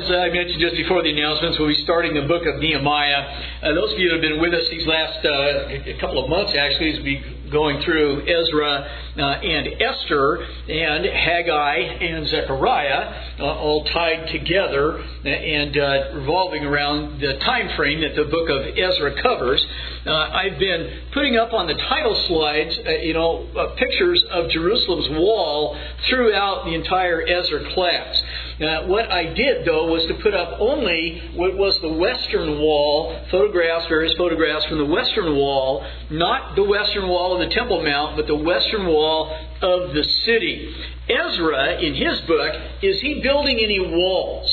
as I mentioned just before the announcements, we'll be starting the book of Nehemiah. Those of you that have been with us these last couple of months, actually, as we going through Ezra and Esther and Haggai and Zechariah, all tied together and revolving around the time frame that the book of Ezra covers. I've been putting up on the title slides, pictures of Jerusalem's wall throughout the entire Ezra class. What I did, though, was to put up only what was the western wall, various photographs from the western wall, not the western wall of the Temple Mount, but the western wall of the city. Ezra, in his book, is he building any walls?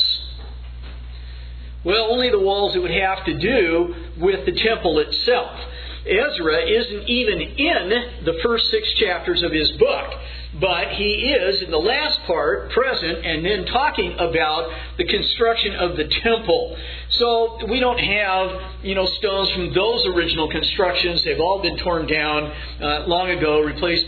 Well, only the walls that would have to do with the temple itself. Ezra isn't even in the first 6 chapters of his book, but he is, in the last part, present and then talking about the construction of the temple. So we don't have, stones from those original constructions. They've all been torn down long ago, replaced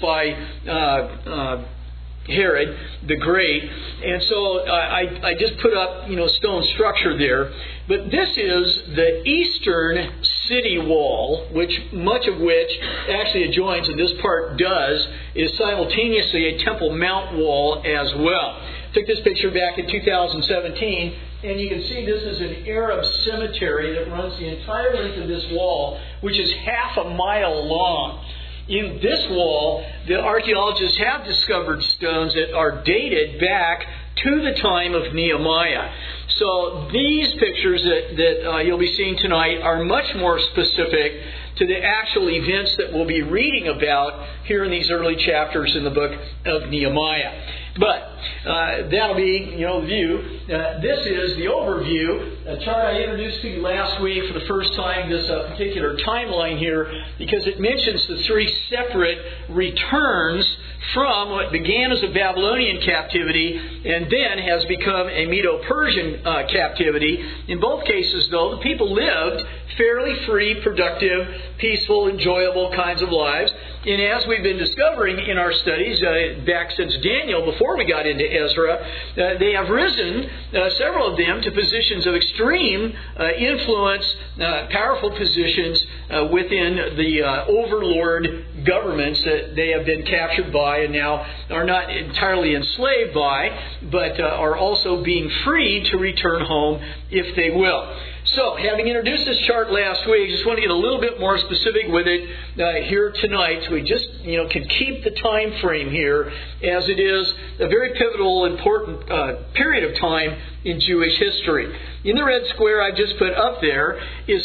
by Herod the Great. And so I just put up, stone structure there. But this is the eastern city wall, much of which actually adjoins, and this part does, is simultaneously a Temple Mount wall as well. I took this picture back in 2017, and you can see this is an Arab cemetery that runs the entire length of this wall, which is half a mile long. In this wall, the archaeologists have discovered stones that are dated back to the time of Nehemiah. So these pictures that you'll be seeing tonight are much more specific to the actual events that we'll be reading about here in these early chapters in the book of Nehemiah. But that'll be, the view. This is the overview, a chart I introduced to you last week for the first time, this particular timeline here, because it mentions the 3 separate returns from what began as a Babylonian captivity and then has become a Medo-Persian captivity. In both cases, though, the people lived fairly free, productive, peaceful, enjoyable kinds of lives. And as we've been discovering in our studies back since Daniel, before we got into Ezra, they have risen, several of them, to positions of extreme influence, powerful positions within the overlord governments that they have been captured by and now are not entirely enslaved by, but are also being freed to return home if they will. So, having introduced this chart last week, I just want to get a little bit more specific with it here tonight, so we just can keep the time frame here, as it is a very pivotal, important period of time in Jewish history. In the red square I've just put up there is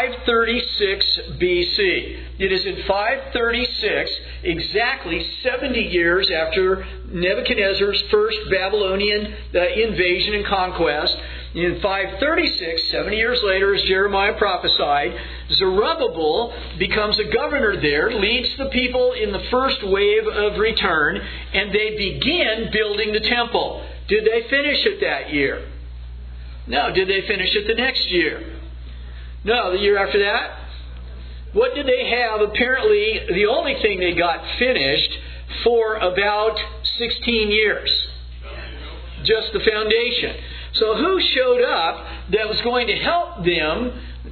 536 BC. It is in 536, exactly 70 years after Nebuchadnezzar's first Babylonian invasion and conquest. In 536, 70 years later, as Jeremiah prophesied, Zerubbabel becomes a governor there, leads the people in the first wave of return, and they begin building the temple. Did they finish it that year? No. Did they finish it the next year? No. The year after that? What did they have? Apparently, the only thing they got finished for about 16 years. Just the foundation. So who showed up that was going to help them,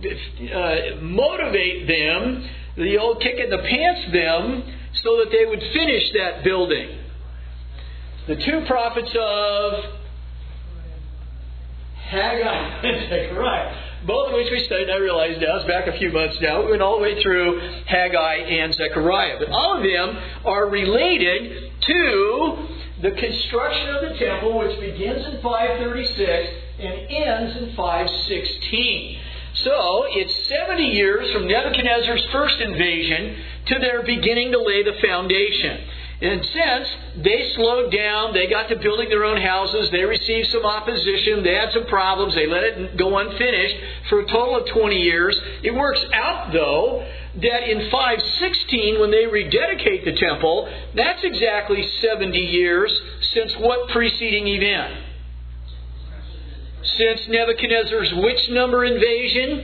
motivate them, the old kick in the pants them, so that they would finish that building? The 2 prophets of Haggai and Zechariah, both of which we studied, I realize now, it's back a few months now. We went all the way through Haggai and Zechariah. But all of them are related to the construction of the temple, which begins in 536 and ends in 516. So, it's 70 years from Nebuchadnezzar's first invasion to their beginning to lay the foundation. And since they slowed down, they got to building their own houses, they received some opposition, they had some problems, they let it go unfinished for a total of 20 years. It works out, though, that in 516, when they rededicate the temple, that's exactly 70 years since what preceding event? Since Nebuchadnezzar's which number invasion?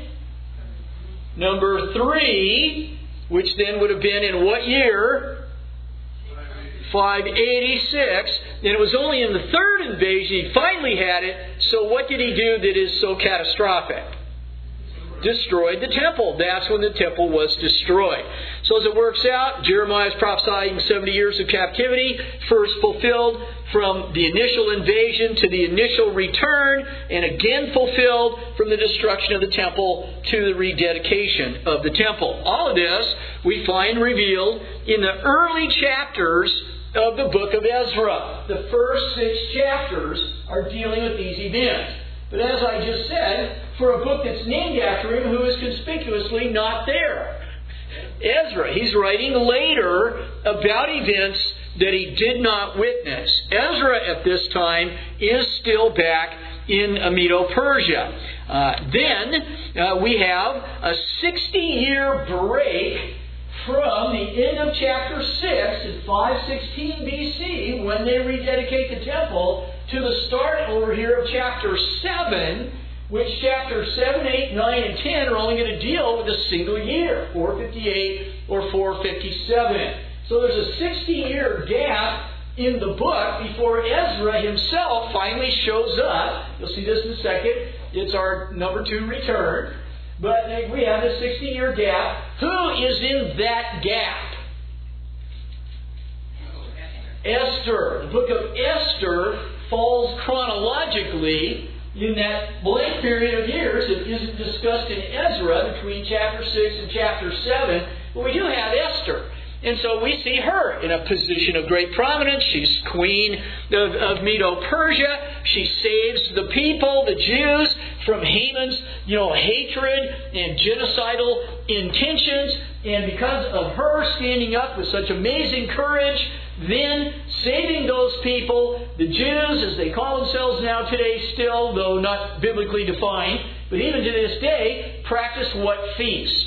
Number 3, which then would have been in what year? 586, and it was only in the third invasion he finally had it. So what did he do that is so catastrophic? Destroyed the temple. That's when the temple was destroyed. So as it works out, Jeremiah is prophesying 70 years of captivity, first fulfilled from the initial invasion to the initial return, and again fulfilled from the destruction of the temple to the rededication of the temple. All of this we find revealed in the early chapters of the book of Ezra. The first 6 chapters are dealing with these events. But as I just said, for a book that's named after him, who is conspicuously not there? Ezra. He's writing later about events that he did not witness. Ezra at this time is still back in Medo-Persia. Then we have a 60-year break from the end of chapter 6 in 516 BC, when they rededicate the temple, to the start over here of chapter 7, which chapters 7, 8, 9, and 10 are only going to deal with a single year, 458 or 457. So there's a 60-year gap in the book before Ezra himself finally shows up. You'll see this in a second. It's our number 2 return. But we have a 60-year gap. Who is in that gap? Esther. The book of Esther falls chronologically in that blank period of years that isn't discussed in Ezra between chapter 6 and chapter 7. But we do have Esther. And so we see her in a position of great prominence. She's queen of Medo-Persia. She saves the people, the Jews, from Haman's hatred and genocidal intentions. And because of her standing up with such amazing courage, then saving those people, the Jews, as they call themselves now today still, though not biblically defined, but even to this day, practice what feast?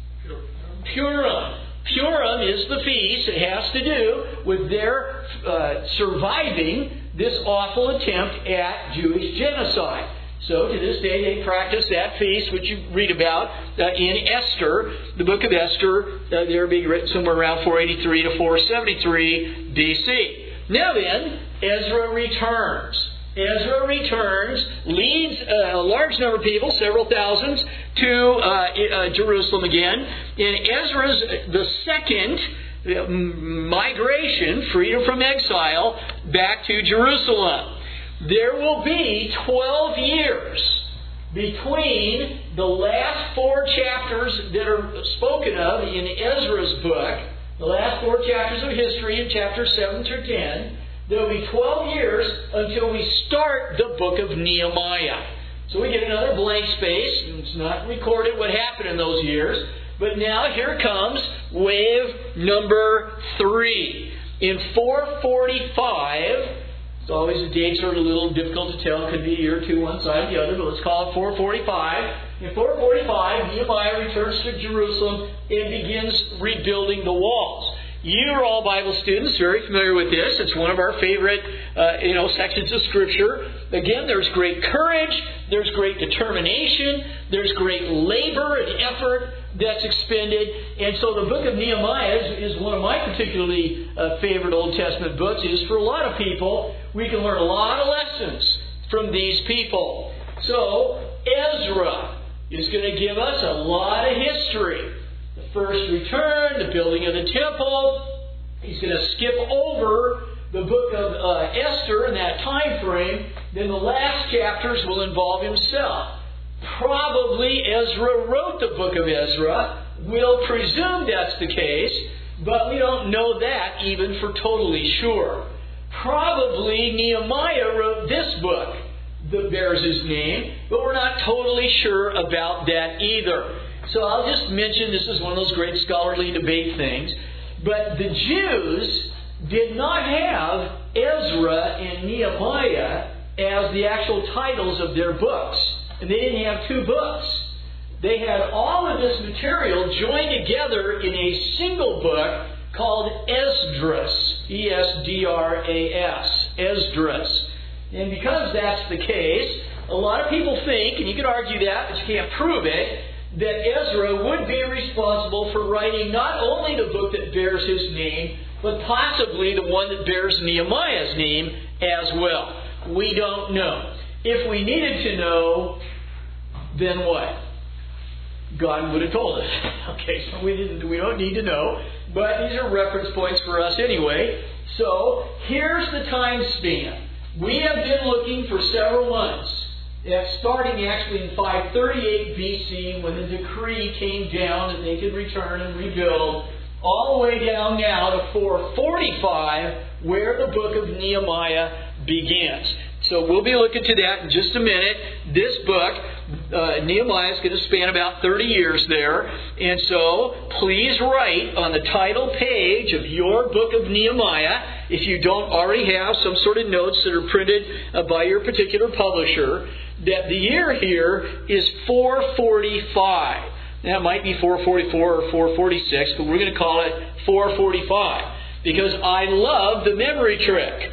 Purim. Purim is the feast. It has to do with their surviving this awful attempt at Jewish genocide. So to this day they practice that feast, which you read about in Esther, the book of Esther, there being written somewhere around 483 to 473 BC. Now then, Ezra returns. Ezra returns, leads a large number of people, several thousands, to Jerusalem again. And Ezra's the second migration, freedom from exile, back to Jerusalem. There will be 12 years between the last 4 chapters that are spoken of in Ezra's book, the last 4 chapters of history in chapters 7 through 10. There will be 12 years until we start the book of Nehemiah. So we get another blank space. It's not recorded what happened in those years. But now here comes wave number 3. In 445, it's always the dates are a little difficult to tell. It could be a year or two, one side or the other, but let's call it 445. In 445, Nehemiah returns to Jerusalem and begins rebuilding the walls. You're all Bible students, very familiar with this. It's one of our favorite, sections of Scripture. Again, there's great courage, there's great determination, there's great labor and effort that's expended. And so the book of Nehemiah is one of my particularly favorite Old Testament books. It is for a lot of people. We can learn a lot of lessons from these people. So Ezra is going to give us a lot of history. First return, the building of the temple. He's going to skip over the book of Esther in that time frame. Then the last chapters will involve himself. Probably Ezra wrote the book of Ezra. We'll presume that's the case, but we don't know that even for totally sure. Probably Nehemiah wrote this book that bears his name, but we're not totally sure about that either. So I'll just mention, this is one of those great scholarly debate things, but the Jews did not have Ezra and Nehemiah as the actual titles of their books. And they didn't have 2 books. They had all of this material joined together in a single book called Esdras. E-S-D-R-A-S. Esdras. And because that's the case, a lot of people think, and you could argue that, but you can't prove it, that Ezra would be responsible for writing not only the book that bears his name, but possibly the one that bears Nehemiah's name as well. We don't know. If we needed to know, then what? God would have told us. Okay, so we don't need to know, but these are reference points for us anyway. So here's the time span. We have been looking for several months, starting actually in 538 BC when the decree came down that they could return and rebuild, all the way down now to 445, where the book of Nehemiah begins. So we'll be looking to that in just a minute. This book, Nehemiah, is going to span about 30 years there. And so please write on the title page of your book of Nehemiah, if you don't already have some sort of notes that are printed by your particular publisher, that the year here is 445. Now, it might be 444 or 446, but we're going to call it 445 because I love the memory trick.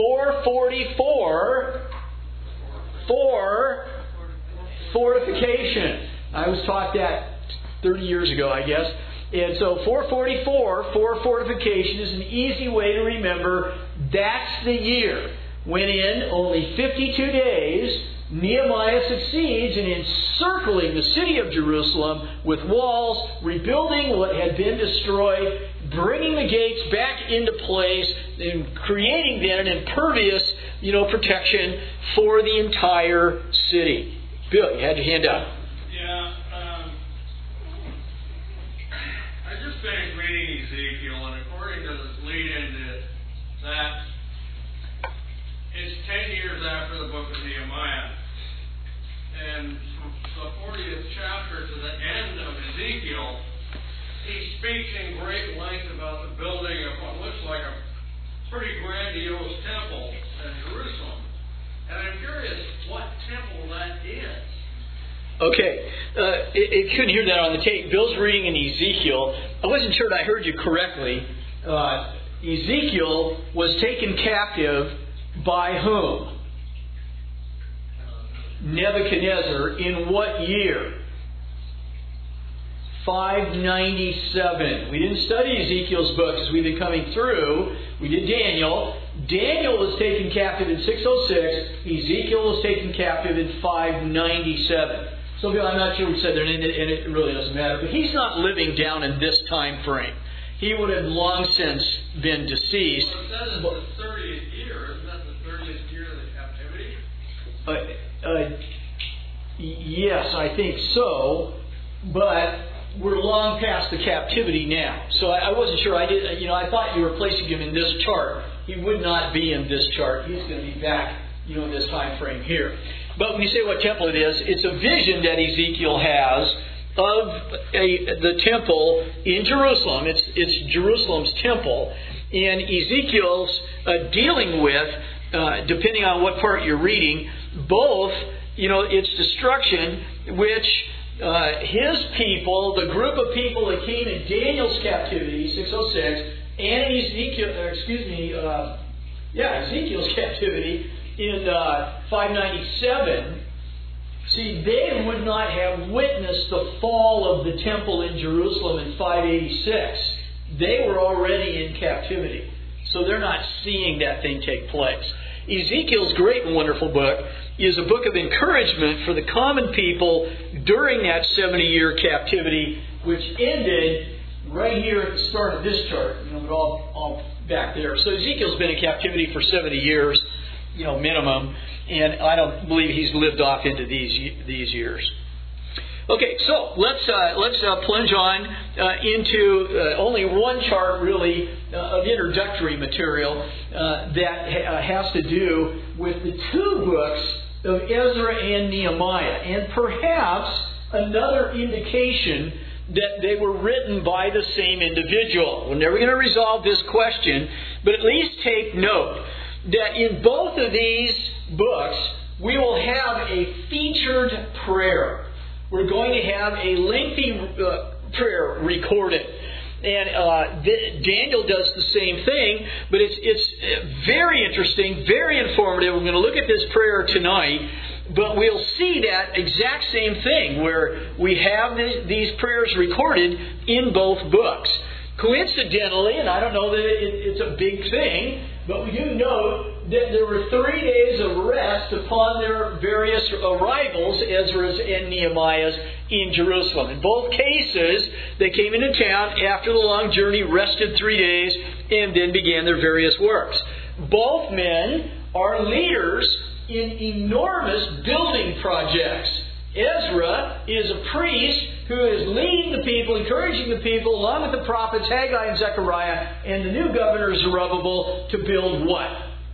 444 for fortification. I was taught that 30 years ago, I guess. And so 444 for fortification is an easy way to remember that's the year when in only 52 days Nehemiah succeeds in encircling the city of Jerusalem with walls, rebuilding what had been destroyed, bringing the gates back into place, and creating then an impervious, protection for the entire city. Bill, you had your hand up. Yeah, I just finished reading Ezekiel, and according to this lead-in to that, it's 10 years after the book of Nehemiah. And from the 40th chapter to the end of Ezekiel, he speaks in great length about the building of what looks like a pretty grandiose temple in Jerusalem. And I'm curious what temple that is. Okay, you couldn't hear that on the tape. Bill's reading in Ezekiel. I wasn't sure that I heard you correctly. Ezekiel was taken captive by whom? Nebuchadnezzar. In what year? 597. We didn't study Ezekiel's book as we've been coming through. We did Daniel. Daniel was taken captive in 606. Ezekiel was taken captive in 597. So I'm not sure we said there, and it really doesn't matter. But he's not living down in this time frame. He would have long since been deceased. Well, it says it's the 30th year. Isn't that the 30th year of the captivity? Yes, I think so. But we're long past the captivity now. So I wasn't sure. I thought you were placing him in this chart. He would not be in this chart. He's going to be back, in this time frame here. But when you say what temple it is, it's a vision that Ezekiel has of the temple in Jerusalem. It's Jerusalem's temple. And Ezekiel's dealing with, depending on what part you're reading, both, its destruction, which his people, the group of people that came in Daniel's captivity, 606, and Ezekiel's captivity in 597, see, they would not have witnessed the fall of the temple in Jerusalem in 586. They were already in captivity. So they're not seeing that thing take place. Ezekiel's great and wonderful book is a book of encouragement for the common people during that 70-year captivity, which ended right here at the start of this chart. But all back there. So Ezekiel's been in captivity for 70 years, minimum, and I don't believe he's lived off into these years. Okay, so let's plunge on into only one chart, really, of introductory material that has to do with the two books of Ezra and Nehemiah, and perhaps another indication that they were written by the same individual. We're never going to resolve this question, but at least take note that in both of these books, we will have a featured prayer. We're going to have a lengthy prayer recorded. And Daniel does the same thing, but it's very interesting, very informative. We're going to look at this prayer tonight, but we'll see that exact same thing where we have these prayers recorded in both books. Coincidentally, and I don't know that it's a big thing, but we do know that there were 3 days of rest upon their various arrivals, Ezra's and Nehemiah's, in Jerusalem. In both cases, they came into town after the long journey, rested 3 days, and then began their various works. Both men are leaders in enormous building projects. Ezra is a priest who is leading the people, encouraging the people, along with the prophets Haggai and Zechariah, and the new governor Zerubbabel, to build what?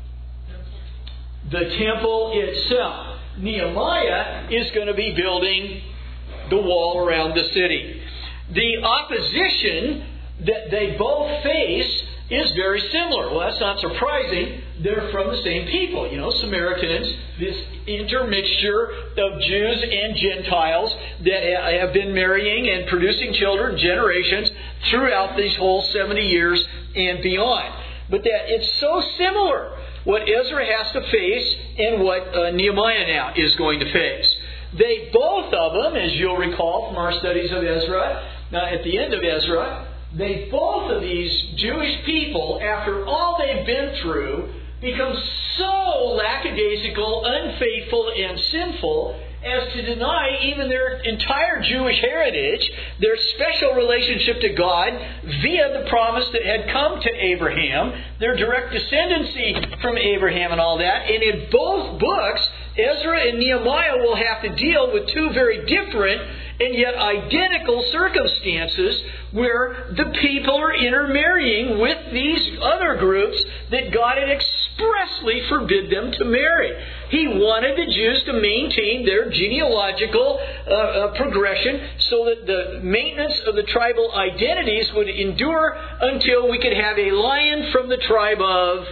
The temple itself. Nehemiah is going to be building the wall around the city. The opposition that they both face is very similar. Well, that's not surprising. They're from the same people. Samaritans, this intermixture of Jews and Gentiles that have been marrying and producing children generations throughout these whole 70 years and beyond. But that it's so similar what Ezra has to face and what Nehemiah now is going to face. They both of them, as you'll recall from our studies of Ezra, at the end of Ezra, both of these Jewish people, after all they've been through, become so lackadaisical, unfaithful, and sinful as to deny even their entire Jewish heritage, their special relationship to God via the promise that had come to Abraham, their direct descendancy from Abraham and all that. And in both books, Ezra and Nehemiah will have to deal with two very different and yet identical circumstances where the people are intermarrying with these other groups that God had expressly forbid them to marry. He wanted the Jews to maintain their genealogical progression so that the maintenance of the tribal identities would endure until we could have a lion from the tribe of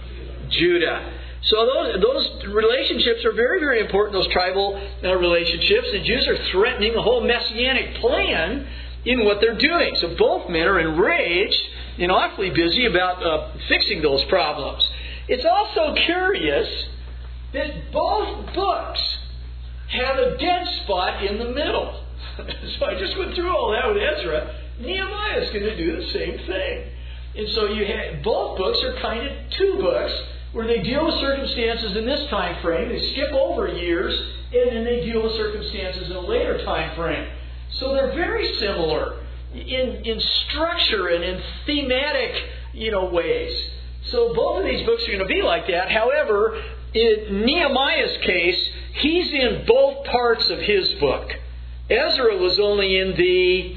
Judah. So those relationships are very, very important, those tribal relationships. The Jews are threatening the whole Messianic plan in what they're doing. So both men are enraged and awfully busy about fixing those problems. It's also curious that both books have a dead spot in the middle. So I just went through all that with Ezra. Nehemiah is going to do the same thing. And so both books are kind of two books where they deal with circumstances in this time frame. They skip over years, and then they deal with circumstances in a later time frame. So they're very similar in structure and in thematic, ways. So both of these books are going to be like that. However, in Nehemiah's case, he's in both parts of his book. Ezra was only in the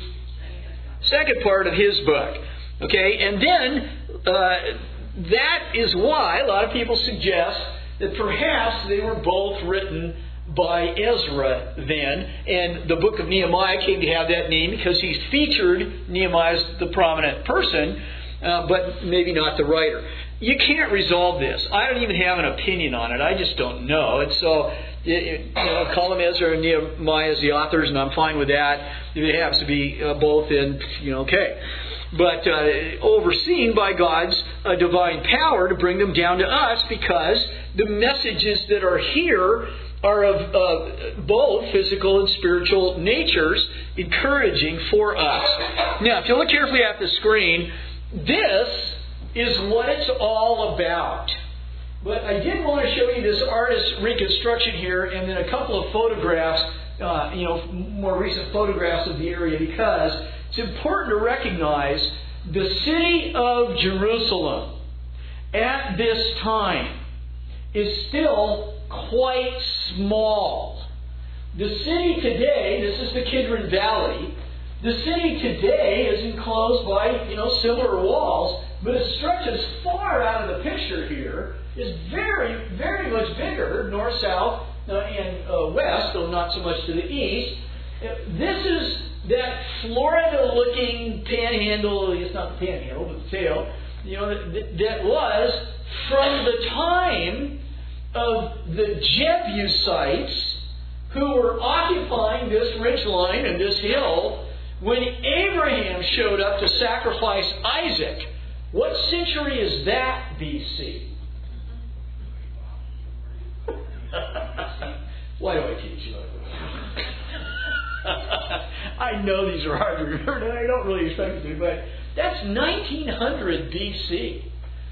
second part of his book. Okay, and then that is why a lot of people suggest that perhaps they were both written by Ezra then, and the book of Nehemiah came to have that name because he's featured. Nehemiah's the prominent person, but maybe not the writer. You can't resolve this. I don't even have an opinion on it. I just don't know. And so, call them Ezra and Nehemiah as the authors, and I'm fine with that. It happens to be both, and okay. But overseen by God's divine power to bring them down to us, because the messages that are here are of both physical and spiritual natures, encouraging for us. Now, if you look carefully at the screen, this is what it's all about. But I did want to show you this artist's reconstruction here, and then a couple of photographs, more recent photographs of the area, because it's important to recognize the city of Jerusalem at this time is still quite small. The city today, this is the Kidron Valley, the city today is enclosed by, similar walls, but it stretches far out of the picture here, is very, very much bigger, north, south, and west, though not so much to the east. This is that Florida-looking panhandle, it's not the panhandle, but the tail, that was from the time of the Jebusites who were occupying this ridgeline and this hill when Abraham showed up to sacrifice Isaac. What century is that BC? Why do I teach you? I know these are hard to remember, and I don't really expect it to, but That's 1900 BC.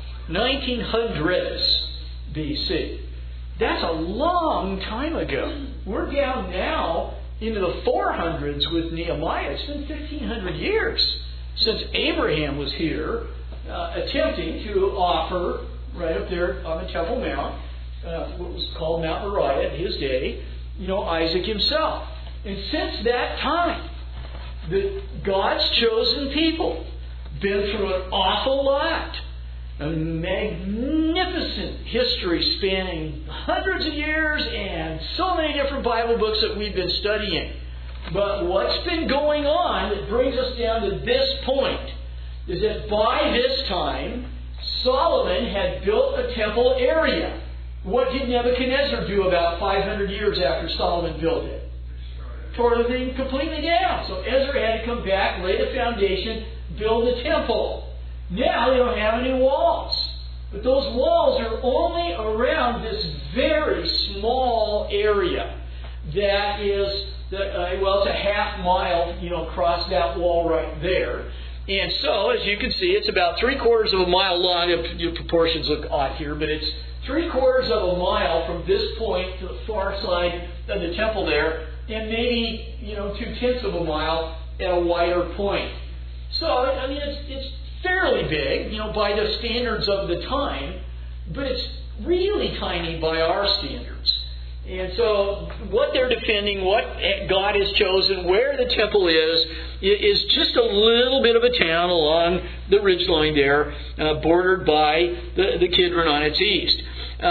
1900s BC. That's a long time ago. We're down now into the 400s with Nehemiah. It's been 1,500 years since Abraham was here attempting to offer, right up there on the Temple Mount, what was called Mount Moriah in his day, Isaac himself. And since that time, God's chosen people been through an awful lot. A magnificent history spanning hundreds of years and so many different Bible books that we've been studying. But what's been going on that brings us down to this point is that by this time, Solomon had built a temple area. What did Nebuchadnezzar do about 500 years after Solomon built it? Tore the thing completely down. So Ezra had to come back, lay the foundation, build the temple. Now they don't have any walls. But those walls are only around this very small area that is, it's a half mile, across that wall right there. And so, as you can see, it's about 3/4 of a mile long. Your proportions look odd here, but it's 3/4 of a mile from this point to the far side of the temple there, and maybe, 2/10 of a mile at a wider point. So, it's fairly big, by the standards of the time, but it's really tiny by our standards. And so what they're defending, what God has chosen, where the temple is just a little bit of a town along the ridgeline there, bordered by the Kidron on its east.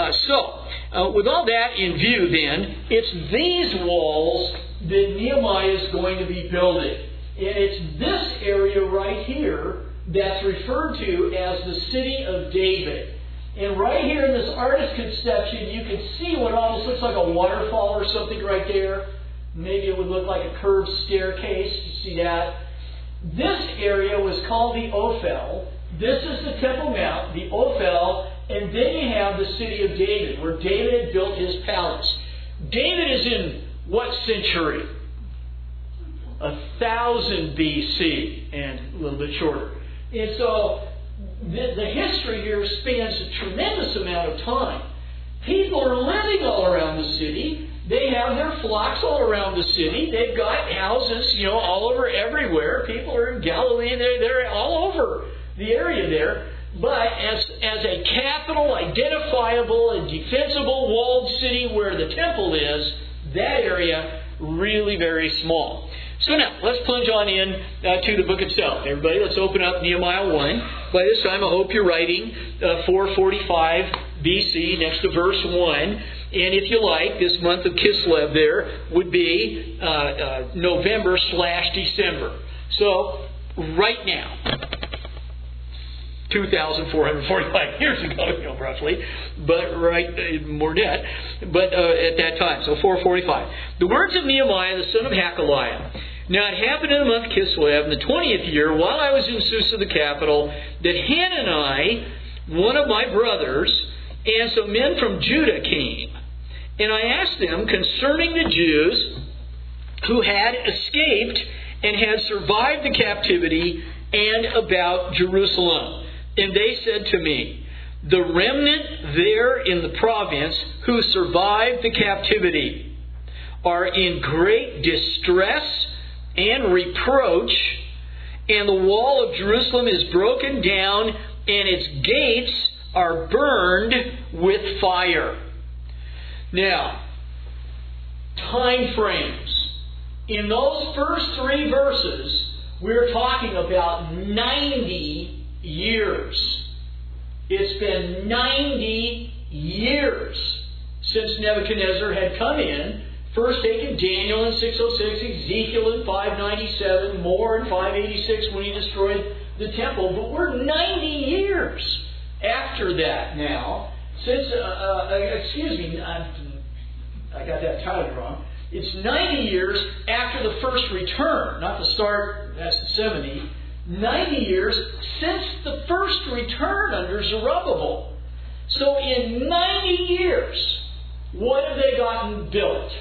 With all that in view then, it's these walls that Nehemiah is going to be building. And it's this area right here that's referred to as the City of David. And right here in this artist's conception, you can see what almost looks like a waterfall or something right there. Maybe it would look like a curved staircase. You see that? This area was called the Ophel. This is the Temple Mount, the Ophel. And then you have the City of David, where David had built his palace. David is in what century? 1000 BC, and a little bit shorter. And so the history here spans a tremendous amount of time. People are living all around the city. They have their flocks all around the city. They've got houses, all over everywhere. People are in Galilee. They're all over the area there. But as a capital, identifiable, and defensible walled city where the temple is, that area really very small. So now, let's plunge on in to the book itself. Everybody, let's open up Nehemiah 1. By this time, I hope you're writing 445 BC next to verse 1. And if you like, this month of Kislev there would be November/December. So, right now, 2,445 years ago, roughly, but more than that, but at that time, so 445. The words of Nehemiah, the son of Hakaliah. Now it happened in the month Kislev, in the 20th year, while I was in Susa, the capital, that Hanani, one of my brothers, and some men from Judah came. And I asked them concerning the Jews who had escaped and had survived the captivity and about Jerusalem. And they said to me, the remnant there in the province who survived the captivity are in great distress and reproach, and the wall of Jerusalem is broken down, and its gates are burned with fire. Now, time frames. In those first 3 verses, we're talking about 90 years. It's been 90 years since Nebuchadnezzar had come in, first taken Daniel in 606, Ezekiel in 597, more in 586 when he destroyed the temple. But we're 90 years after that now. Since, I got that title wrong. It's 90 years after the first return, not the start, that's the 70. 90 years since the first return under Zerubbabel. So in 90 years, what have they gotten built?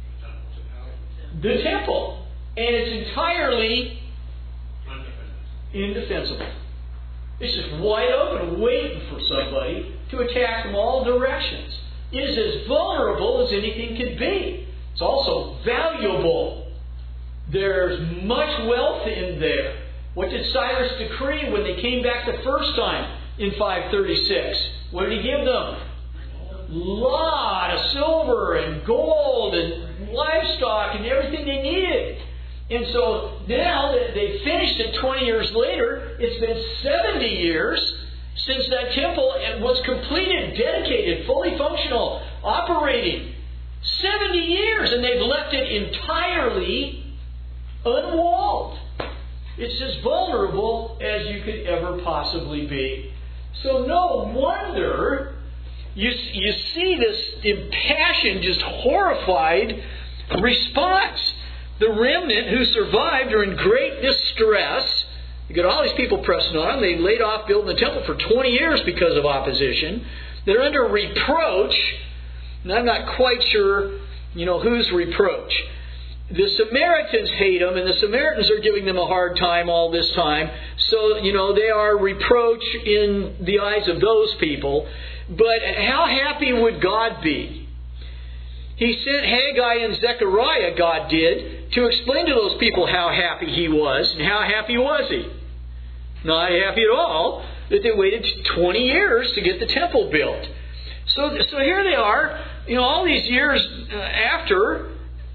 The temple. And it's entirely indefensible. It's just wide open, waiting for somebody to attack from all directions. It is as vulnerable as anything could be. It's also valuable. There's much wealth in there. What did Cyrus decree when they came back the first time in 536? What did he give them? A lot of silver and gold and livestock and everything they needed. And so now that they finished it 20 years later, it's been 70 years since that temple was completed, dedicated, fully functional, operating. 70 years, and they've left it entirely unwalled. It's as vulnerable as you could ever possibly be. So no wonder you see this impassioned, just horrified response. The remnant who survived are in great distress. You got all these people pressing on them. They laid off building the temple for 20 years because of opposition. They're under reproach. And I'm not quite sure, whose reproach. The Samaritans hate them, and the Samaritans are giving them a hard time all this time. So, they are reproach in the eyes of those people. But how happy would God be? He sent Haggai and Zechariah, God did, to explain to those people how happy He was. And how happy was He? Not happy at all that they waited 20 years to get the temple built. So here they are, all these years after,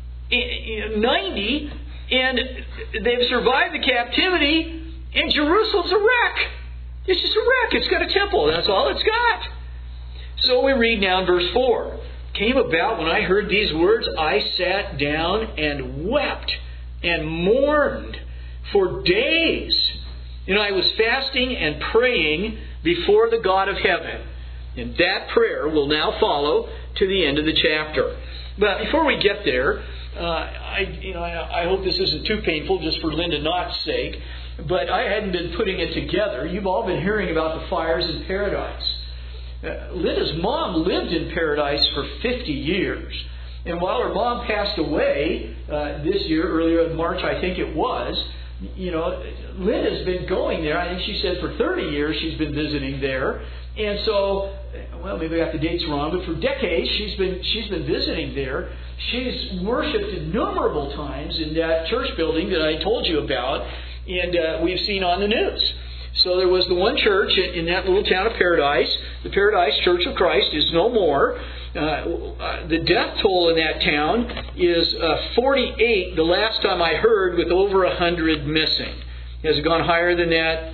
90, and they've survived the captivity, and Jerusalem's a wreck. It's just a wreck. It's got a temple. That's all it's got. So we read now in verse 4. Came about when I heard these words, I sat down and wept and mourned for days. And I was fasting and praying before the God of heaven. And that prayer will now follow to the end of the chapter. But before we get there, I hope this isn't too painful just for Linda Knott's sake, but I hadn't been putting it together. You've all been hearing about the fires in Paradise. Linda's mom lived in Paradise for 50 years. And while her mom passed away this year, earlier in March I think it was, Linda's been going there. I think she said for 30 years she's been visiting there. And so, maybe I got the dates wrong, but for decades she's been visiting there. She's worshipped innumerable times in that church building that I told you about, and we've seen on the news. So there was the one church in that little town of Paradise. The Paradise Church of Christ is no more. The death toll in that town is 48, the last time I heard, with over 100 missing. Has it gone higher than that?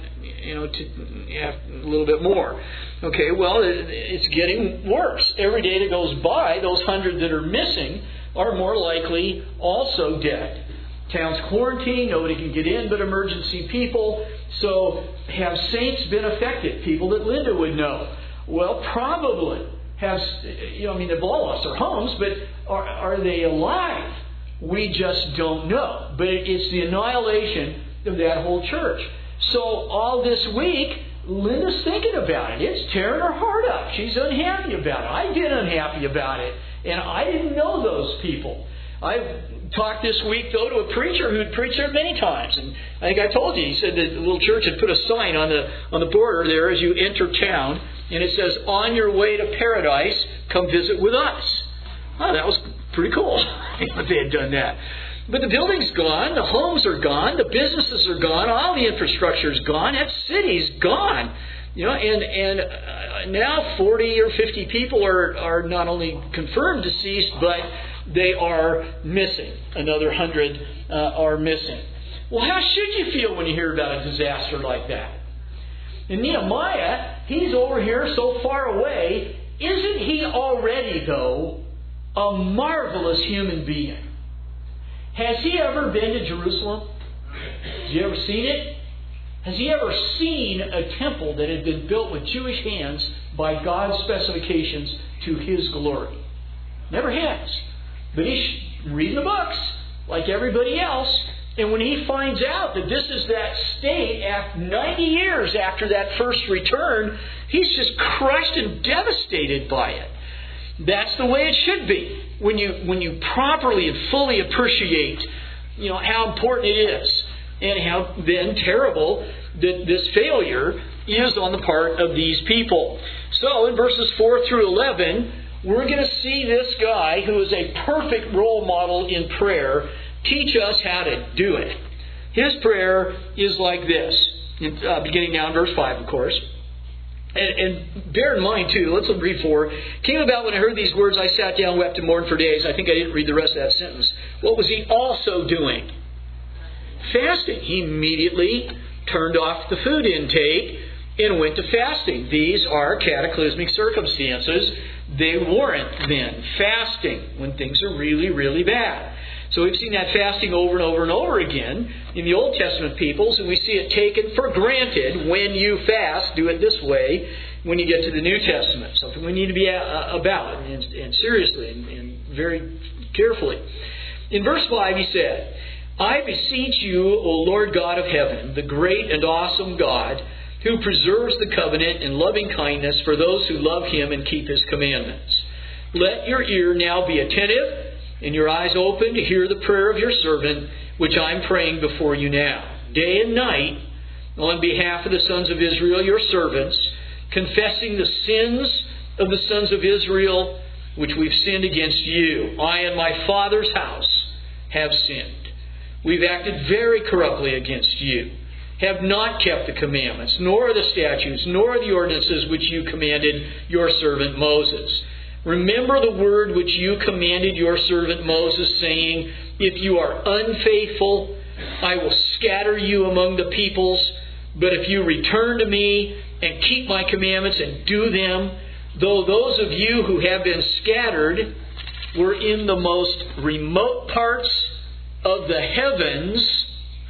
A little bit more. Okay, well, it's getting worse. Every day that goes by, those 100 that are missing are more likely also dead. Town's quarantined, nobody can get in but emergency people. So have saints been affected? People that Linda would know. Well, probably. They've all lost their homes, but are they alive? We just don't know. But it's the annihilation of that whole church. So all this week, Linda's thinking about it. It's tearing her heart up. She's unhappy about it. I've been unhappy about it. And I didn't know those people. I've talked this week, though, to a preacher who'd preached there many times. And I think I told you, he said that the little church had put a sign on the border there as you enter town. And it says, on your way to Paradise, come visit with us. Oh, that was pretty cool if they had done that. But the building's gone, the homes are gone, the businesses are gone, all the infrastructure's gone, that city's gone. And now 40 or 50 people are not only confirmed deceased, but they are missing. Another 100 are missing. Well, how should you feel when you hear about a disaster like that? And Nehemiah, he's over here so far away. Isn't he already, though, a marvelous human being? Has he ever been to Jerusalem? Has he ever seen it? Has he ever seen a temple that had been built with Jewish hands by God's specifications to His glory? Never has. But he's reading the books like everybody else. And when he finds out that this is that state after 90 years after that first return, he's just crushed and devastated by it. That's the way it should be. When you properly and fully appreciate, how important it is, and how then terrible that this failure is on the part of these people. So in verses 4 through 11, we're going to see this guy who is a perfect role model in prayer teach us how to do it. His prayer is like this, beginning now in verse 5, of course. And bear in mind, too, let's read 4. Came about when I heard these words, I sat down, wept, and mourned for days. I think I didn't read the rest of that sentence. What was he also doing? Fasting. He immediately turned off the food intake and went to fasting. These are cataclysmic circumstances. They warrant then fasting when things are really, really bad. So we've seen that fasting over and over and over again in the Old Testament peoples, and we see it taken for granted when you fast, do it this way, when you get to the New Testament. Something we need to be about, and seriously, and very carefully. In verse 5 he said, I beseech you, O Lord God of heaven, the great and awesome God, who preserves the covenant and loving kindness for those who love Him and keep His commandments. Let your ear now be attentive and your eyes open to hear the prayer of your servant, which I'm praying before you now, day and night, on behalf of the sons of Israel, your servants, confessing the sins of the sons of Israel, which we've sinned against you. I and my father's house have sinned. We've acted very corruptly against you, have not kept the commandments, nor the statutes, nor the ordinances which you commanded your servant Moses. Remember the word which you commanded your servant Moses, saying, if you are unfaithful, I will scatter you among the peoples. But if you return to me and keep my commandments and do them, though those of you who have been scattered were in the most remote parts of the heavens,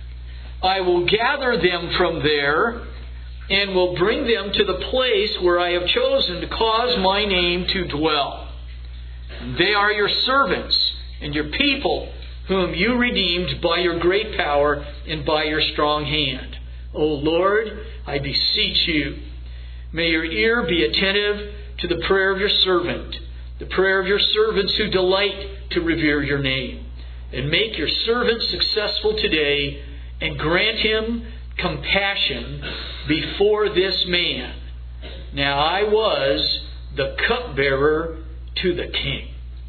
I will gather them from there and will bring them to the place where I have chosen to cause my name to dwell. They are your servants and your people, whom you redeemed by your great power and by your strong hand. O Lord, I beseech you, may your ear be attentive to the prayer of your servant, the prayer of your servants who delight to revere your name. And make your servant successful today, and grant him compassion before this man. Now I was the cupbearer to the king.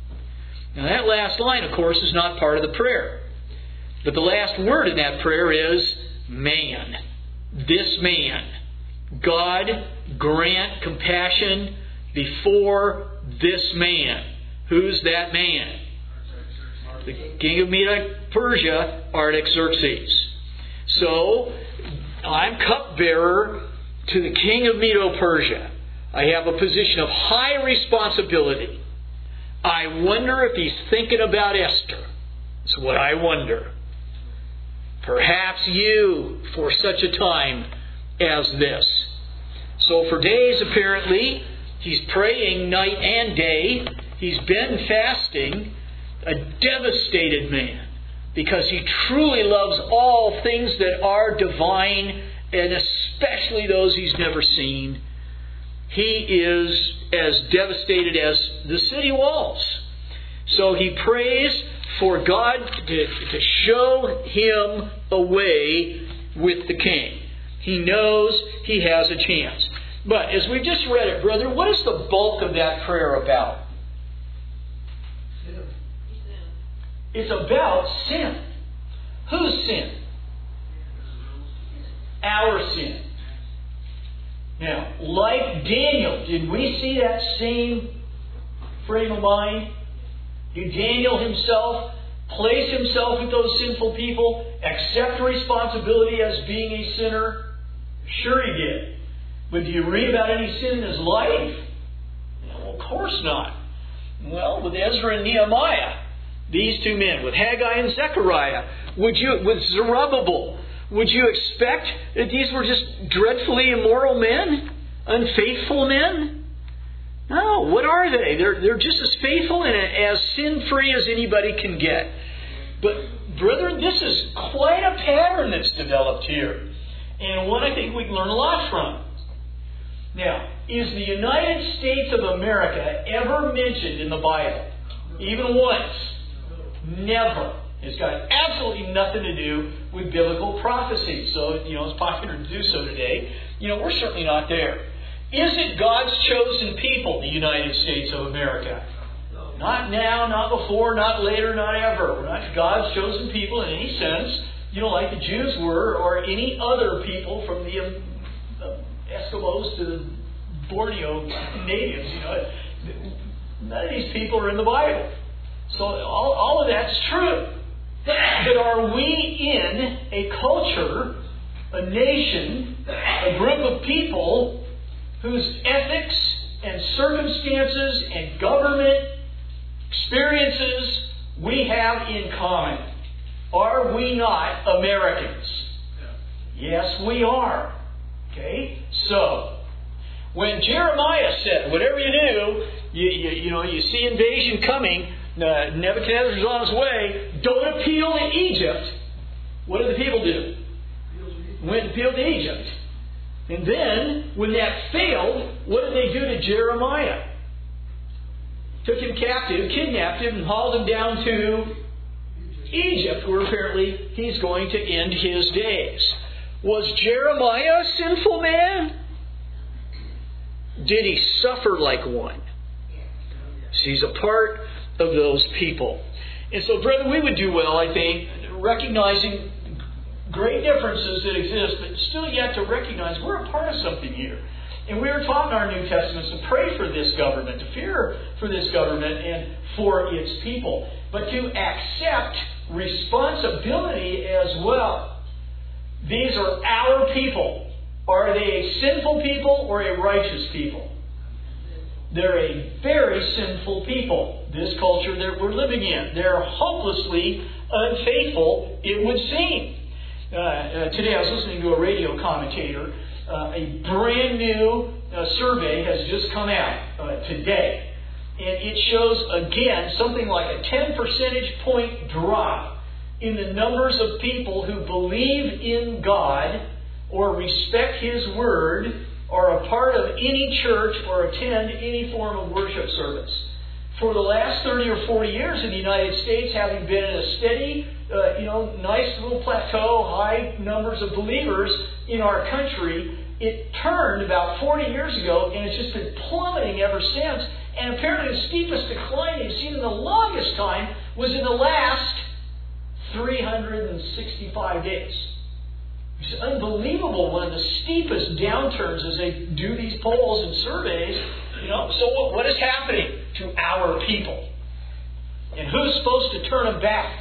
Now that last line, of course, is not part of the prayer. But the last word in that prayer is man. This man. God grant compassion before this man. Who's that man? The king of Medo-Persia, Artaxerxes. So, I'm cupbearer to the king of Medo-Persia. I have a position of high responsibility. I wonder if he's thinking about Esther. That's what I wonder. Perhaps you for such a time as this. So for days, apparently, he's praying night and day. He's been fasting. A devastated man, because he truly loves all things that are divine, and especially those he's never seen. He is as devastated as the city walls. So he prays for God to show him a way with the king. He knows he has a chance. But as we just read it, brother, what is the bulk of that prayer about? It's about sin. Whose sin? Our sin. Now, like Daniel, did we see that same frame of mind? Did Daniel himself place himself with those sinful people, accept responsibility as being a sinner? Sure he did. But do you read about any sin in his life? No, of course not. Well, with Ezra and Nehemiah, these two men, with Haggai and Zechariah, with Zerubbabel, would you expect that these were just dreadfully immoral men? Unfaithful men? No, what are they? They're just as faithful and as sin-free as anybody can get. But, brethren, this is quite a pattern that's developed here, and one I think we can learn a lot from. Now, is the United States of America ever mentioned in the Bible? Even once? Never. It's got absolutely nothing to do with biblical prophecy. So, it's popular to do so today. We're certainly not there. Is it God's chosen people, the United States of America? Not now, not before, not later, not ever. We're not God's chosen people in any sense, like the Jews were, or any other people from the Eskimos to the Borneo natives. None of these people are in the Bible. So all of that's true. But are we in a culture, a nation, a group of people whose ethics and circumstances and government experiences we have in common? Are we not Americans? Yes, we are. Okay? So, when Jeremiah said, whatever you do, you see invasion coming, Nebuchadnezzar's on his way, don't appeal to Egypt. What did the people do? Went and appealed to Egypt. And then, when that failed, what did they do to Jeremiah? Took him captive, kidnapped him, and hauled him down to Egypt, where apparently he's going to end his days. Was Jeremiah a sinful man? Did he suffer like one? So he's a part of those people. And so, brethren, we would do well, I think, recognizing great differences that exist, but still yet to recognize we're a part of something here. And we are taught in our New Testaments to pray for this government, to fear for this government and for its people, but to accept responsibility as well. These are our people. Are they a sinful people or a righteous people? They're a very sinful people, this culture that we're living in. They're hopelessly unfaithful, it would seem. Today I was listening to a radio commentator. A brand new survey has just come out today. And it shows, again, something like a 10 percentage point drop in the numbers of people who believe in God or respect His Word or are a part of any church or attend any form of worship service. For the last 30 or 40 years in the United States, having been in a steady, nice little plateau, high numbers of believers in our country, it turned about 40 years ago, and it's just been plummeting ever since. And apparently the steepest decline they've seen in the longest time was in the last 365 days. It's unbelievable, one of the steepest downturns as they do these polls and surveys. So what is happening to our people? And who's supposed to turn them back?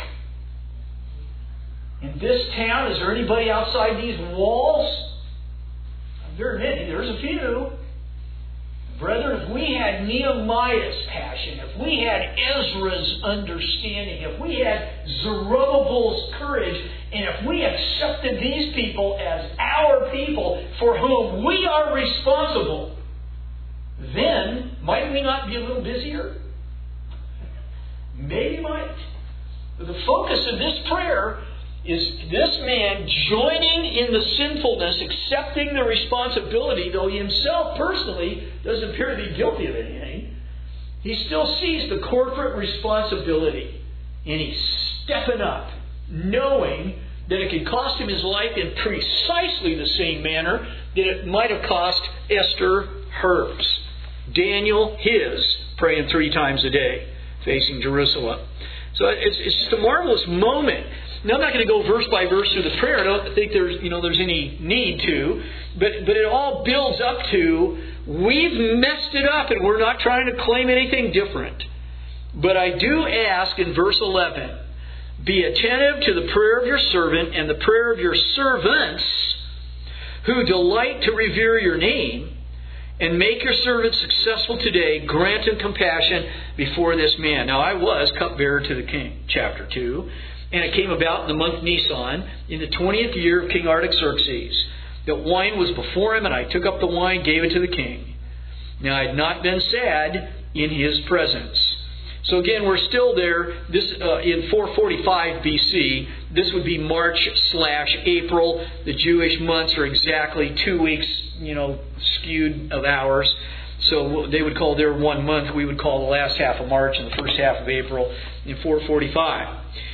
In this town, is there anybody outside these walls? There are many. There's a few. Brethren, if we had Nehemiah's passion, if we had Ezra's understanding, if we had Zerubbabel's courage, and if we accepted these people as our people for whom we are responsible, then might we not be a little busier? Maybe might. But the focus of this prayer is this man joining in the sinfulness, accepting the responsibility, though he himself personally doesn't appear to be guilty of anything. He still sees the corporate responsibility, and he's stepping up, knowing that it could cost him his life in precisely the same manner that it might have cost Esther hers. Daniel his, praying 3 times a day, facing Jerusalem. So it's just a marvelous moment. Now, I'm not going to go verse by verse through the prayer. I don't think there's any need to. But it all builds up to, we've messed it up and we're not trying to claim anything different. But I do ask in verse 11, be attentive to the prayer of your servant and the prayer of your servants who delight to revere your name, and make your servant successful today. Grant him compassion before this man. Now, I was cupbearer to the king, chapter 2. And it came about in the month Nisan, in the 20th year of King Artaxerxes, that wine was before him, and I took up the wine, gave it to the king. Now, I had not been sad in his presence. So again, we're still there. This in 445 BC. This would be March/April. The Jewish months are exactly 2 weeks, skewed of hours. So they would call their 1 month. We would call the last half of March and the first half of April in 445.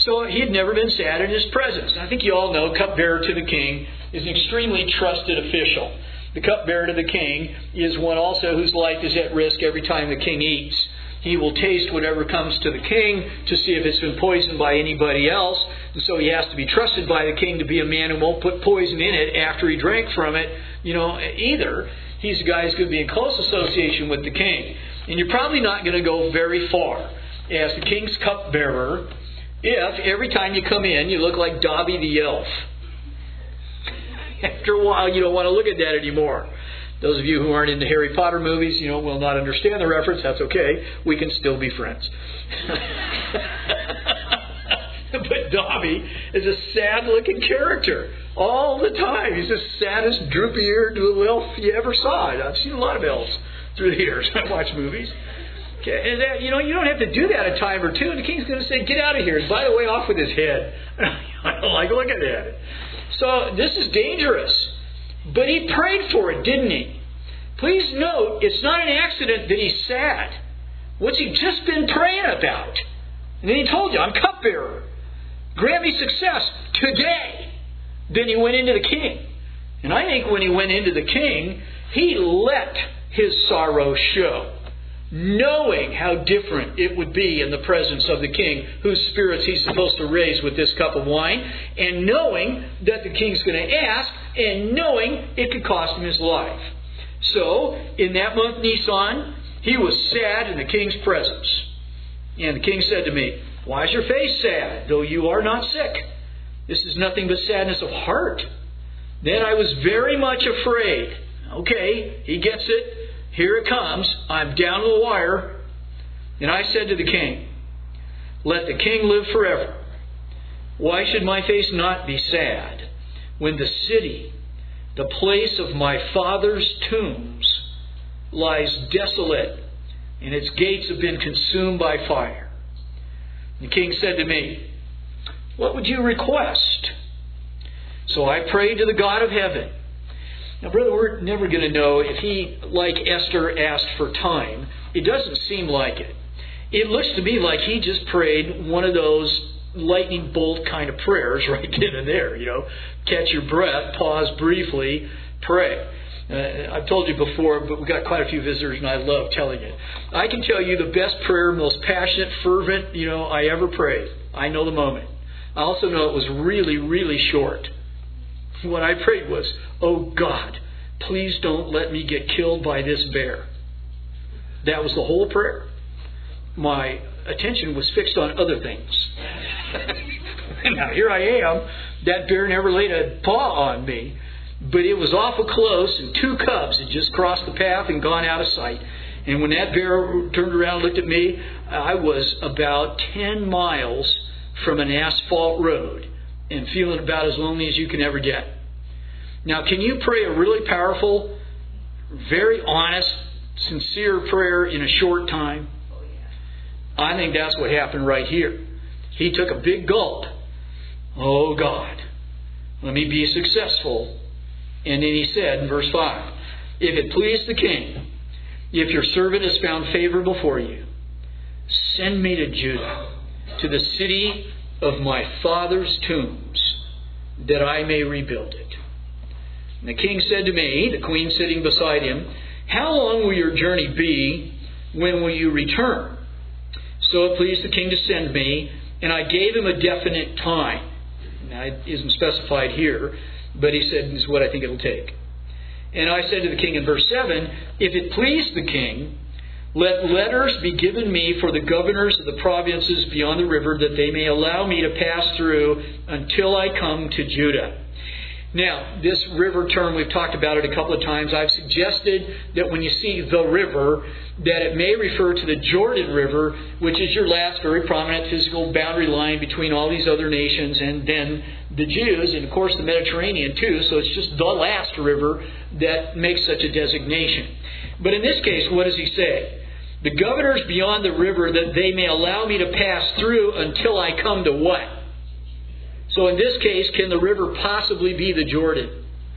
So he had never been sad in his presence. I think you all know cupbearer to the king is an extremely trusted official. The cupbearer to the king is one also whose life is at risk every time the king eats. He will taste whatever comes to the king to see if it's been poisoned by anybody else. And so he has to be trusted by the king to be a man who won't put poison in it after he drank from it, either. He's a guy who's going to be in close association with the king. And you're probably not going to go very far as the king's cupbearer if every time you come in you look like Dobby the elf. After a while, you don't want to look at that anymore. Those of you who aren't into Harry Potter movies, will not understand the reference. That's okay. We can still be friends. But Dobby is a sad-looking character all the time. He's the saddest, droopy-eared little elf you ever saw. I've seen a lot of elves through the years. I watch movies. Okay, and that, you don't have to do that a time or two. And the king's going to say, "Get out of here!" And by the way, off with his head. I don't like looking at it. So this is dangerous. But he prayed for it, didn't he? Please note, it's not an accident that he's sad. What's he just been praying about? And then he told you, "I'm cupbearer. Grant me success today." Then he went into the king. And I think when he went into the king, he let his sorrow show, knowing how different it would be in the presence of the king, whose spirits he's supposed to raise with this cup of wine, and knowing that the king's going to ask, and knowing it could cost him his life. So, in that month Nisan, he was sad in the king's presence. And the king said to me, "Why is your face sad, though you are not sick? This is nothing but sadness of heart." Then I was very much afraid. Okay, he gets it. Here it comes. I'm down to the wire. And I said to the king, "Let the king live forever. Why should my face not be sad when the city, the place of my father's tombs, lies desolate and its gates have been consumed by fire?" The king said to me, "What would you request?" So I prayed to the God of heaven. Now, brother, we're never going to know if he, like Esther, asked for time. It doesn't seem like it. It looks to me like he just prayed one of those lightning bolt kind of prayers right then and there. Catch your breath, pause briefly, pray. I've told you before, but we've got quite a few visitors, and I love telling it. I can tell you the best prayer, most passionate, fervent, I ever prayed. I know the moment. I also know it was really, really short. What I prayed was, "Oh God, please don't let me get killed by this bear." That was the whole prayer. My attention was fixed on other things. Now here I am. That bear never laid a paw on me. But it was awful close, and 2 cubs had just crossed the path and gone out of sight. And when that bear turned around and looked at me, I was about 10 miles from an asphalt road and feeling about as lonely as you can ever get. Now, can you pray a really powerful, very honest, sincere prayer in a short time? I think that's what happened right here. He took a big gulp. "Oh God, let me be successful." And then he said in verse 5, "If it please the king, if your servant has found favor before you, send me to Judah, to the city of my father's tombs, that I may rebuild it." And the king said to me, the queen sitting beside him, "How long will your journey be? When will you return?" So it pleased the king to send me, and I gave him a definite time. Now, it isn't specified here, but he said, "This is what I think it'll take." And I said to the king in verse 7, "If it please the king, let letters be given me for the governors of the provinces beyond the river, that they may allow me to pass through until I come to Judah." Now, this river term, we've talked about it a couple of times. I've suggested that when you see the river, that it may refer to the Jordan River, which is your last very prominent physical boundary line between all these other nations and then the Jews, and of course the Mediterranean too. So it's just the last river that makes such a designation. But in this case, what does he say? "The governors beyond the river, that they may allow me to pass through until I come to" what? So in this case, can the river possibly be the Jordan?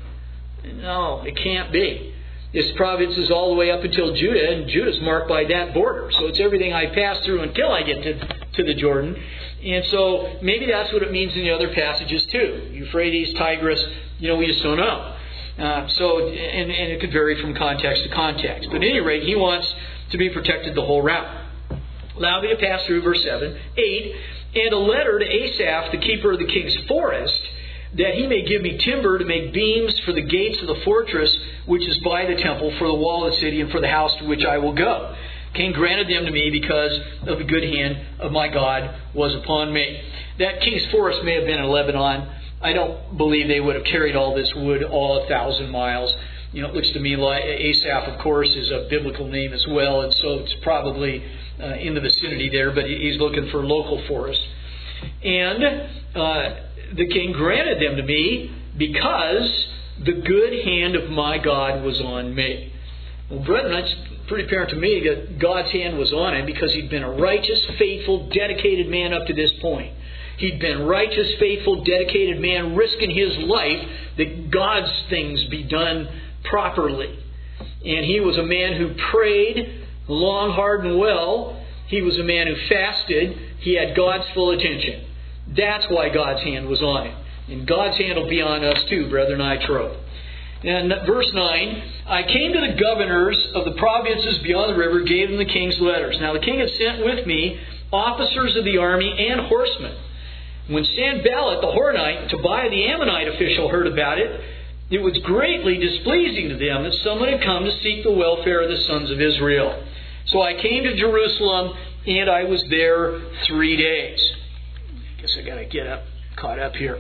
No, it can't be. This province is all the way up until Judah, and Judah's marked by that border. So it's everything I pass through until I get to the Jordan. And so maybe that's what it means in the other passages too. Euphrates, Tigris, we just don't know. And it could vary from context to context. But at any rate, he wants to be protected the whole route. Allow me to pass through verse 8. And a letter to Asaph, the keeper of the king's forest, that he may give me timber to make beams for the gates of the fortress which is by the temple, for the wall of the city, and for the house to which I will go. King granted them to me because of the good hand of my God was upon me. That king's forest may have been in Lebanon. I don't believe they would have carried all this wood all 1,000 miles. It looks to me like Asaph, of course, is a biblical name as well, and so it's probably in the vicinity there, but he's looking for local forest. And the king granted them to me because the good hand of my God was on me. Well, brethren, that's pretty apparent to me that God's hand was on him because he'd been a righteous, faithful, dedicated man up to this point. He'd been righteous, faithful, dedicated man, risking his life that God's things be done properly. And he was a man who prayed long, hard, and well. He was a man who fasted. He had God's full attention. That's why God's hand was on him. And God's hand will be on us too, brethren, I trow. And verse 9, I came to the governors of the provinces beyond the river, gave them the king's letters. Now the king had sent with me officers of the army and horsemen. When Sanballat the Horonite, Tobiah the Ammonite official, heard about it, it was greatly displeasing to them that someone had come to seek the welfare of the sons of Israel. So I came to Jerusalem, and I was there 3 days. I guess I got to get caught up here.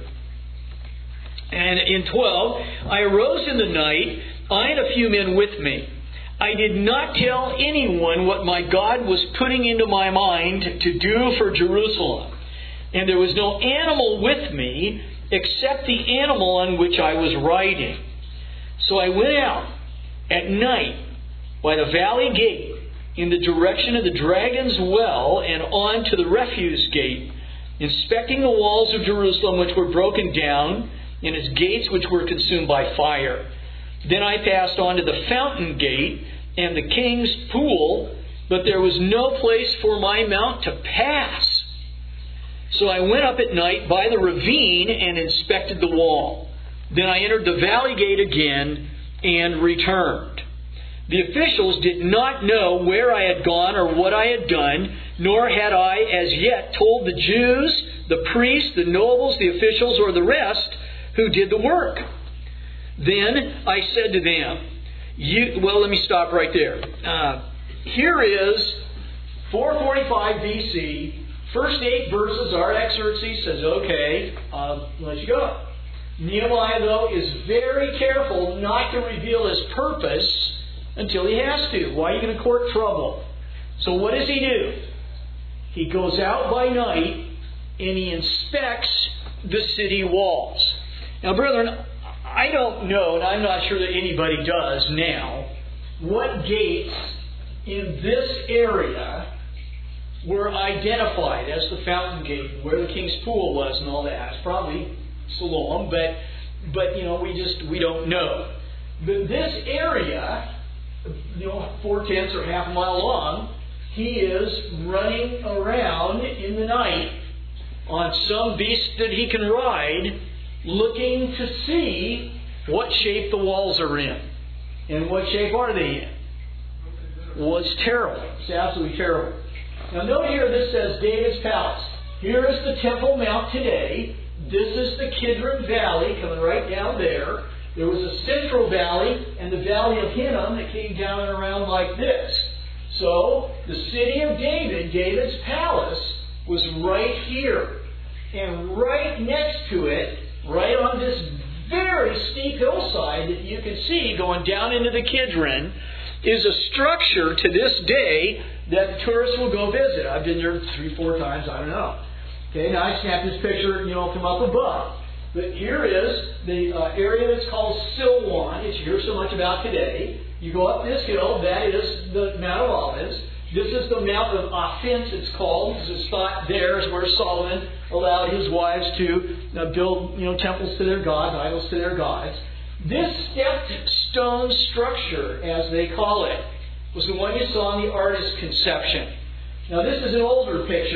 And in 12, I arose in the night, I and a few men with me. I did not tell anyone what my God was putting into my mind to do for Jerusalem. And there was no animal with me except the animal on which I was riding. So I went out at night by the valley gate in the direction of the Dragon's Well and on to the refuse gate, inspecting the walls of Jerusalem which were broken down and its gates which were consumed by fire. Then I passed on to the fountain gate and the king's pool, but there was no place for my mount to pass. So I went up at night by the ravine and inspected the wall. Then I entered the valley gate again and returned. The officials did not know where I had gone or what I had done, nor had I as yet told the Jews, the priests, the nobles, the officials, or the rest who did the work. Then I said to them, let me stop right there. Here is 445 BC. First 8 verses are Artaxerxes says, okay, let you go. Nehemiah, though, is very careful not to reveal his purpose until he has to. Why are you going to court trouble? So what does he do? He goes out by night and he inspects the city walls. Now, brethren, I don't know, and I'm not sure that anybody does now, what gates in this area were identified as the fountain gate, where the king's pool was and all that. It's probably Siloam, but we don't know. But this area, 4/10 or half a mile long, he is running around in the night on some beast that he can ride, looking to see what shape the walls are in. And what shape are they in? Well, it's terrible. It's absolutely terrible. Now note here, this says David's palace. Here is the Temple Mount today. This is the Kidron Valley coming right down there. There was a central valley and the Valley of Hinnom that came down and around like this. So the city of David, David's palace, was right here. And right next to it, right on this very steep hillside that you can see going down into the Kidron, is a structure to this day that tourists will go visit. I've been there 3-4 times, I don't know. Okay, now I snapped this picture, from up above. But here is the area that's called Silwan, that you hear so much about today. You go up this hill, that is the Mount of Olives. This is the Mount of Offense, it's called, because it's thought there is where Solomon allowed his wives to build, temples to their gods, idols to their gods. This stepped stone structure, as they call it, was the one you saw in the artist's conception. Now, this is an older picture,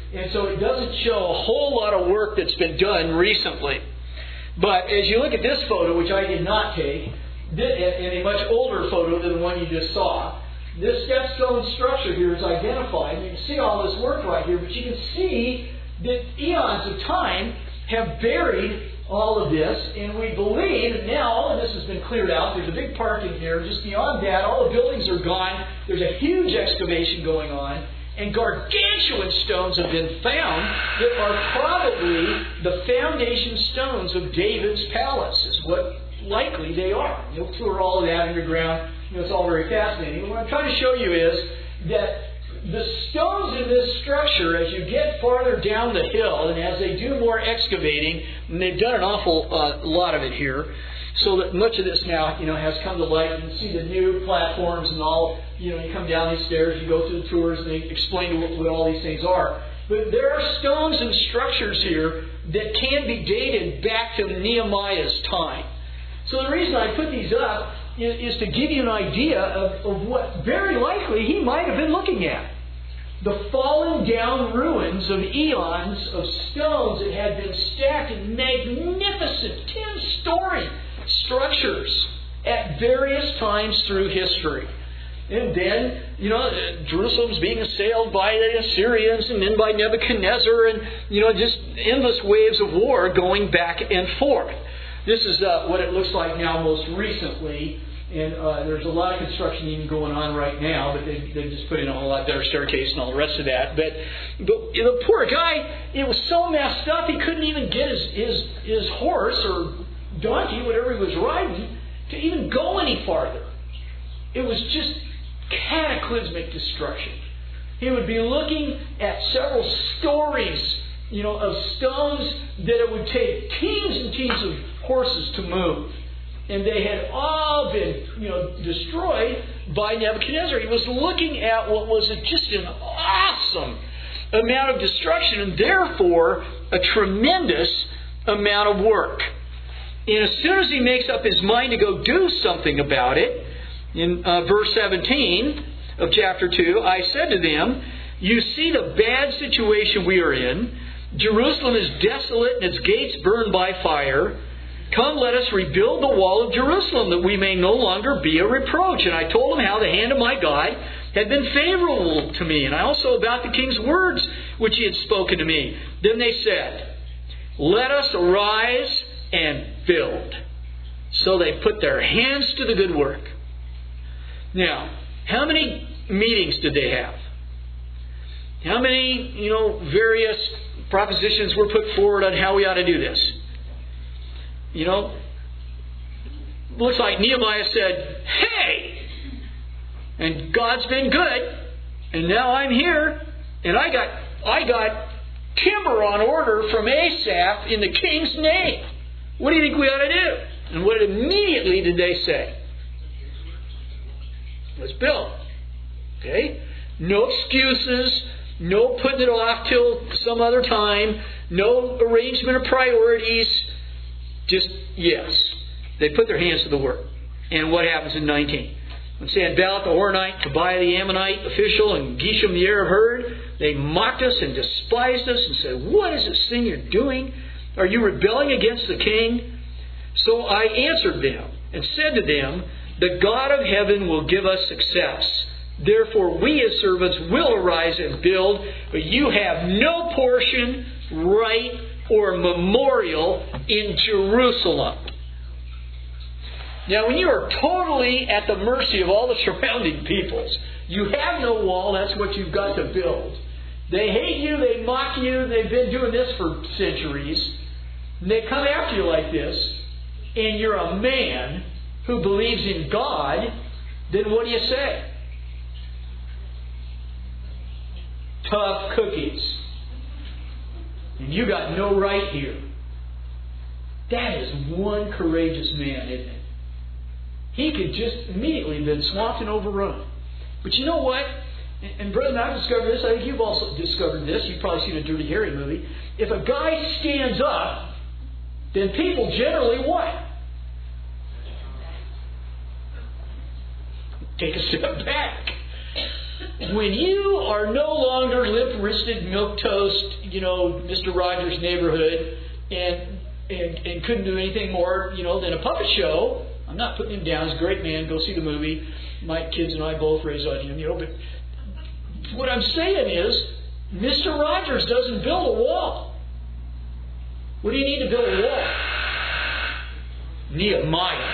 And so it doesn't show a whole lot of work that's been done recently. But as you look at this photo, which I did not take, in a much older photo than the one you just saw, this stepstone structure here is identified. You can see all this work right here, but you can see that eons of time have buried all of this, and we believe that now all of this has been cleared out. There's a big parking here. Just beyond that, all the buildings are gone. There's a huge excavation going on, and gargantuan stones have been found that are probably the foundation stones of David's palace, is what likely they are. You'll tour all of that underground. It's all very fascinating. What I'm trying to show you is that the stones in this structure, as you get farther down the hill and as they do more excavating, and they've done an awful lot of it here, so that much of this now, has come to light. You can see the new platforms and all. You come down these stairs, you go through the tours, and they explain what all these things are. But there are stones and structures here that can be dated back to Nehemiah's time. So the reason I put these up is to give you an idea of what very likely he might have been looking at. The fallen down ruins of eons of stones that had been stacked in magnificent 10-story structures at various times through history. And then, Jerusalem's being assailed by the Assyrians and then by Nebuchadnezzar, and, just endless waves of war going back and forth. This is what it looks like now most recently. And there's a lot of construction even going on right now, but they've just put in a whole lot better staircase and all the rest of that. But the poor guy, it was so messed up he couldn't even get his horse or donkey, whatever he was riding, to even go any farther. It was just cataclysmic destruction. He would be looking at several stories, of stones that it would take teams and teams of horses to move. And they had all been, destroyed by Nebuchadnezzar. He was looking at what was just an awesome amount of destruction, and therefore a tremendous amount of work. And as soon as he makes up his mind to go do something about it, in verse 17 of chapter 2, I said to them, "You see the bad situation we are in. Jerusalem is desolate and its gates burned by fire. Come, let us rebuild the wall of Jerusalem, that we may no longer be a reproach." And I told them how the hand of my God had been favorable to me, and also about the king's words which he had spoken to me. Then they said, "Let us arise and build." So they put their hands to the good work. Now, how many meetings did they have? How many, various propositions were put forward on how we ought to do this? Looks like Nehemiah said, "Hey!" And God's been good, and now I'm here, and I got timber on order from Asaph in the king's name. What do you think we ought to do? And what immediately did they say? Let's build. Okay? No excuses, no putting it off till some other time, no arrangement of priorities. Just, yes. They put their hands to the work. And what happens in 19? When Sanballat the Horonite, Tobiah the Ammonite official, and Geshem the Arab heard, they mocked us and despised us and said, "What is this thing you're doing? Are you rebelling against the king?" So I answered them and said to them, "The God of heaven will give us success. Therefore we as servants will arise and build, but you have no portion, right, or memorial in Jerusalem." Now, when you are totally at the mercy of all the surrounding peoples, you have no wall, that's what you've got to build. They hate you, they mock you, they've been doing this for centuries. And they come after you like this, and you're a man who believes in God, then what do you say? Tough cookies. And you got no right here. That is one courageous man, isn't it? He could just immediately have been swamped and overrun. But you know what? And brethren, I've discovered this. I think you've also discovered this. You've probably seen a Dirty Harry movie. If a guy stands up, then people generally what? Take a step back. When you are no longer lip-wristed, milquetoast, Mr. Rogers' Neighborhood, and couldn't do anything more, than a puppet show. I'm not putting him down. He's a great man. Go see the movie. My kids and I both raised on him, But what I'm saying is, Mr. Rogers doesn't build a wall. What do you need to build a wall? Nehemiah.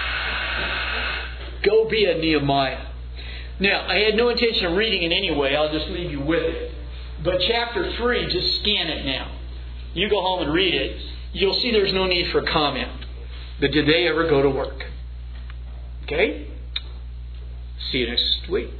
Go be a Nehemiah. Now, I had no intention of reading it anyway. I'll just leave you with it. But chapter 3, just scan it now. You go home and read it. You'll see there's no need for comment. But did they ever go to work? Okay? See you next week.